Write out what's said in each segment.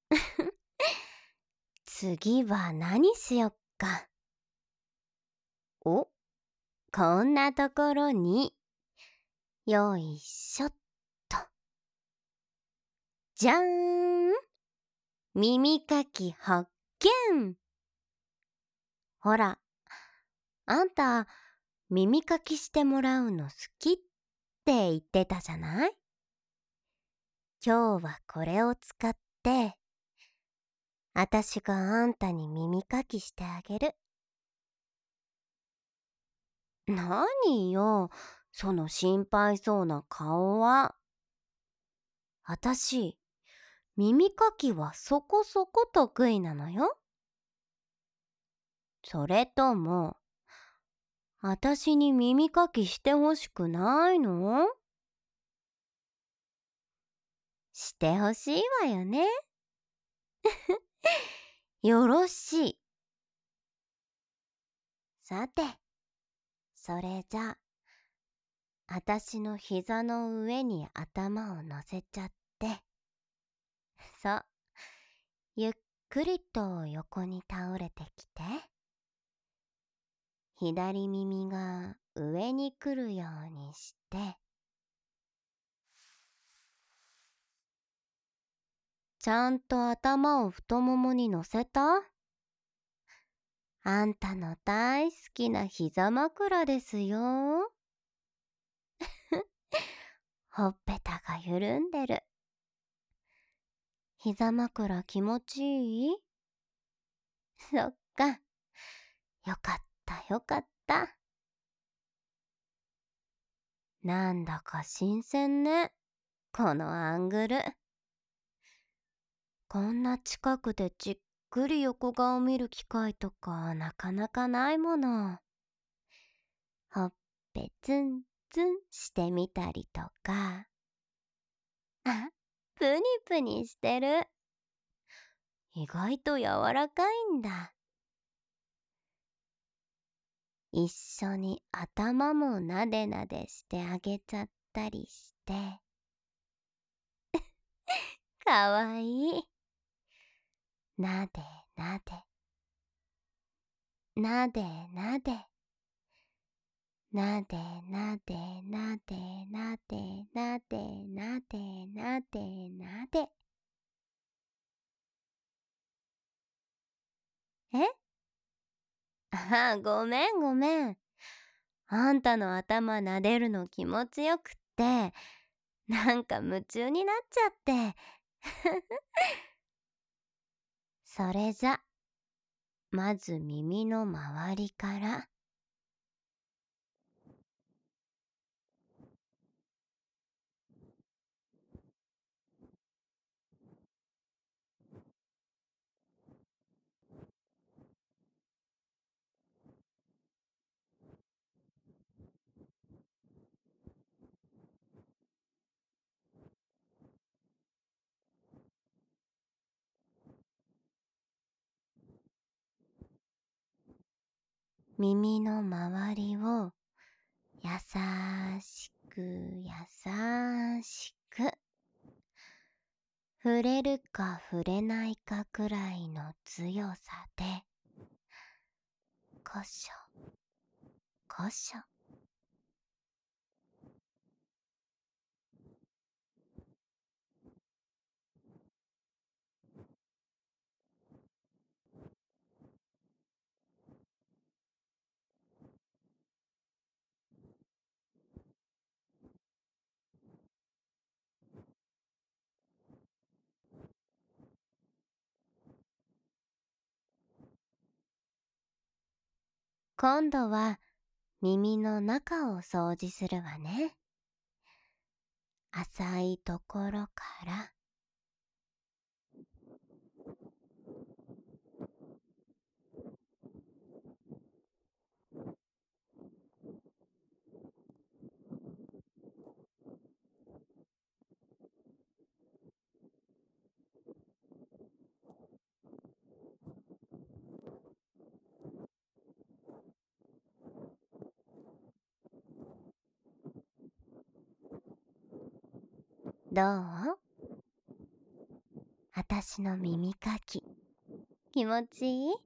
次は何しよっか。お、こんなところに、よいしょっと。じゃーん！耳かき発見！ほら、あんた、耳かきしてもらうの好きって言ってたじゃない？今日はこれを使って、あたしがあんたに耳かきしてあげる。なによ、その心配そうな顔は。あたし、耳かきはそこそこ得意なのよ。それとも、あたしに耳かきしてほしくないの？してほしいわよね。よろしい。さて、それじゃあたしの膝の上に頭を乗せちゃって、そう、ゆっくりと横に倒れてきて、左耳が上に来るようにして、ちゃんと頭を太ももに乗せた？あんたの大好きな膝枕ですよ。ほっぺたが緩んでる。膝枕気持ちいい？そっか。よかったよかった。なんだか新鮮ね。このアングル。こんな近くでじっくり横顔見る機会とかなかなかないもの。ほっぺツンツンしてみたりとか。あ、プニプニしてる。意外と柔らかいんだ。一緒に頭もなでなでしてあげちゃったりして。かわいい。なでなで。なでなで。なでなでなでなでなでなでなでなで。え？ああ、ごめんごめん。あんたの頭撫でるの気持ちよくって、なんか夢中になっちゃって。それじゃ、まず耳の周りから。耳の周りを優しく優しく。触れるか触れないかくらいの強さで、こしょ、こしょ。今度は耳の中を掃除するわね。浅いところから。どう？ あたしの耳かき。気持ちいい？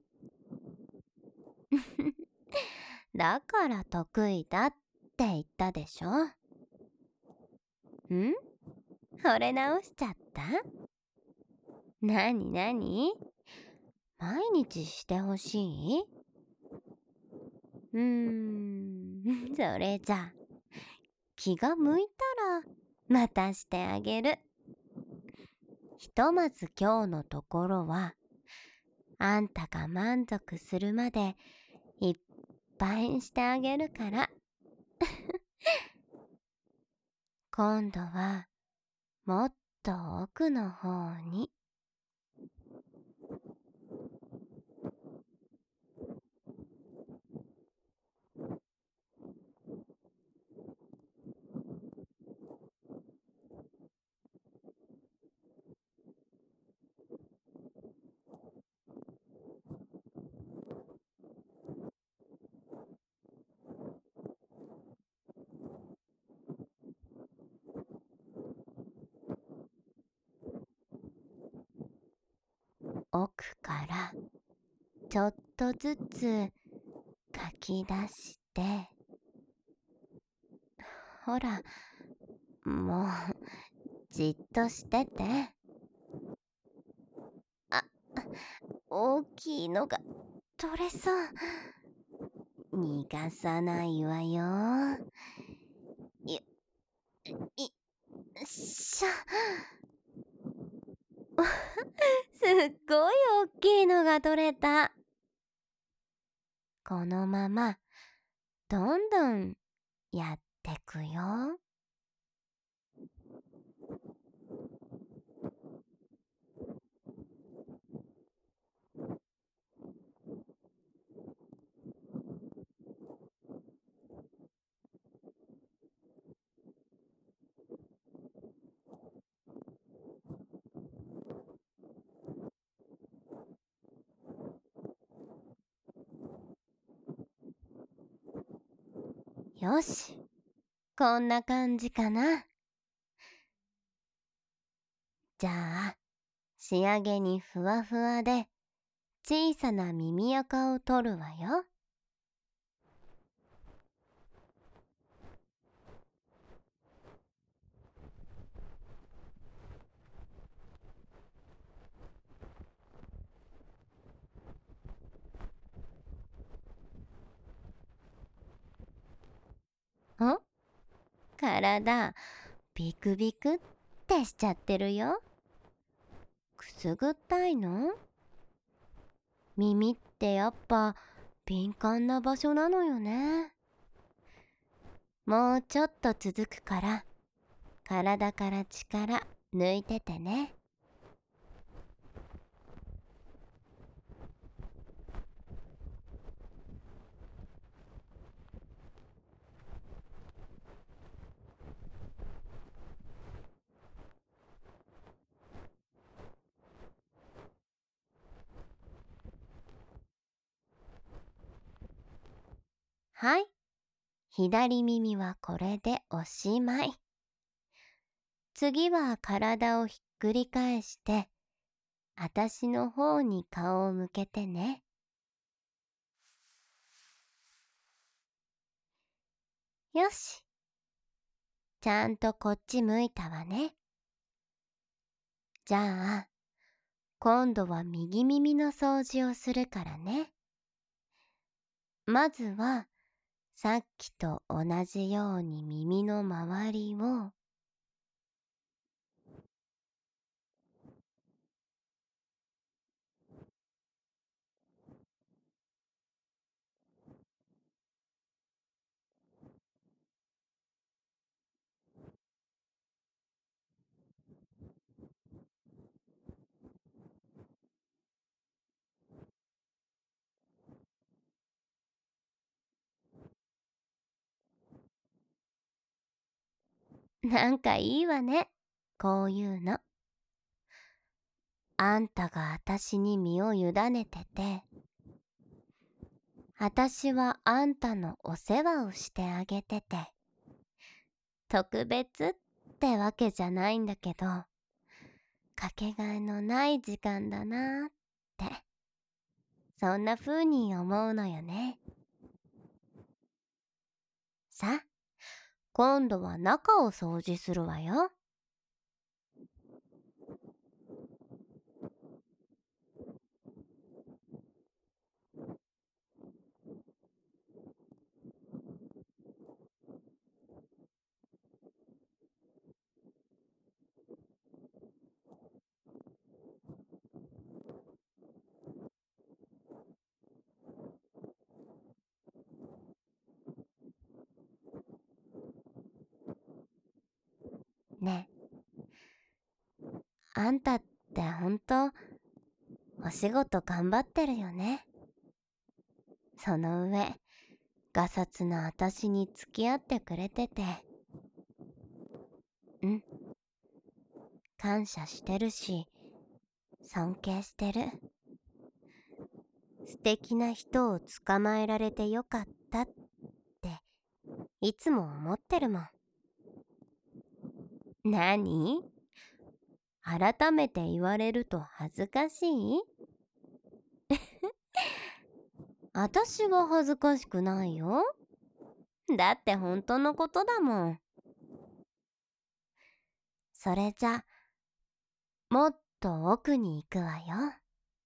だから得意だって言ったでしょ。ん？惚れ直しちゃった？なになに？毎日してほしい？それじゃ気が向いたらまたしてあげる。ひとまず今日のところはあんたが満足するまでいっぱいしてあげるから。今度はもっと奥の方に。奥からちょっとずつかき出して、ほら、もうじっとしてて。あ、大きいのが取れそう。逃がさないわよ。よっしゃ。すっごい大きいのが取れた。このままどんどんやってくよ。よし、こんな感じかな。じゃあ仕上げにふわふわで小さな耳垢を取るわよ。お、体ビクビクってしちゃってるよ。くすぐったいの？耳ってやっぱ敏感な場所なのよね。もうちょっと続くから体から力抜いててね。はい、左耳はこれでおしまい。次は体をひっくり返してあたしの方に顔を向けてね。よし、ちゃんとこっち向いたわね。じゃあ今度は右耳の掃除をするからね。まずはさっきと同じように耳の周りをなんかいいわね、こういうの。あんたがあたしに身を委ねてて、あたしはあんたのお世話をしてあげてて、特別ってわけじゃないんだけど、 かけがえのない時間だなって、そんな風に思うのよね。さあ、今度は中を掃除するわよ。ねえ、あんたってほんとお仕事頑張ってるよね。その上、がさつなあたしに付き合ってくれてて、感謝してるし、尊敬してる。素敵な人を捕まえられてよかったっていつも思ってるもん。なに？改めて言われると恥ずかしい？あたしは恥ずかしくないよ。だって本当のことだもん。それじゃ、もっと奥に行くわよ。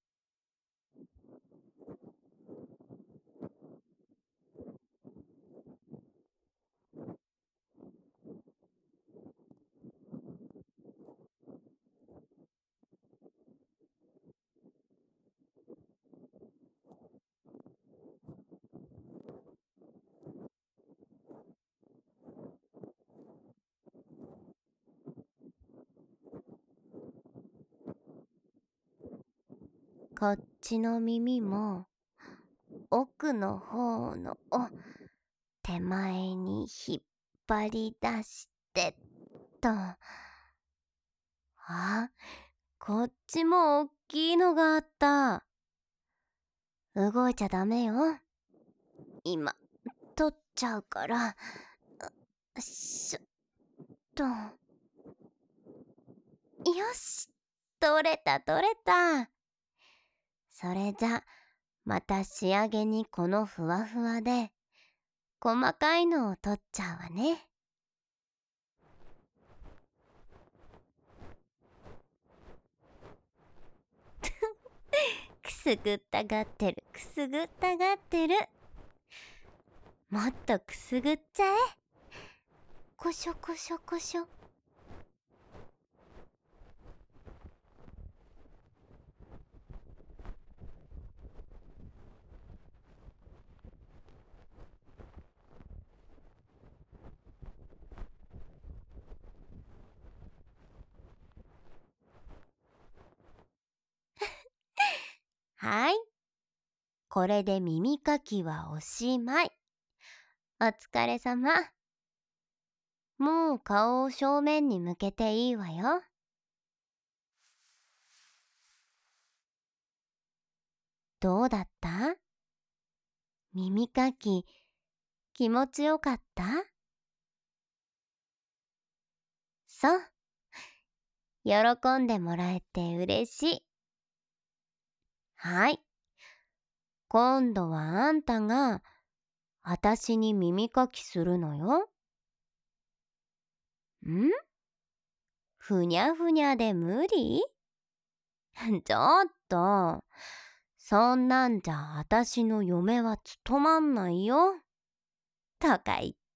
こっちの耳も奥の方の手前に引っ張り出してと。あ、こっちもおっきいのがあった。動いちゃダメよ。今、取っちゃうから。しょっと。よし、取れた取れた。それじゃ、また仕上げにこのふわふわで、細かいのを取っちゃうわね。くすぐったがってる、くすぐったがってる。もっとくすぐっちゃえ。こしょこしょこしょ。はい。これで耳かきはおしまい。お疲れさま。もう顔を正面に向けていいわよ。どうだった？耳かき気持ちよかった？そう。喜んでもらえて嬉しい。はい。今度はあんたがあたしに耳かきするのよ。ん？ふにゃふにゃで無理？ちょっと、そんなんじゃあたしの嫁は務まんないよ。とか言っ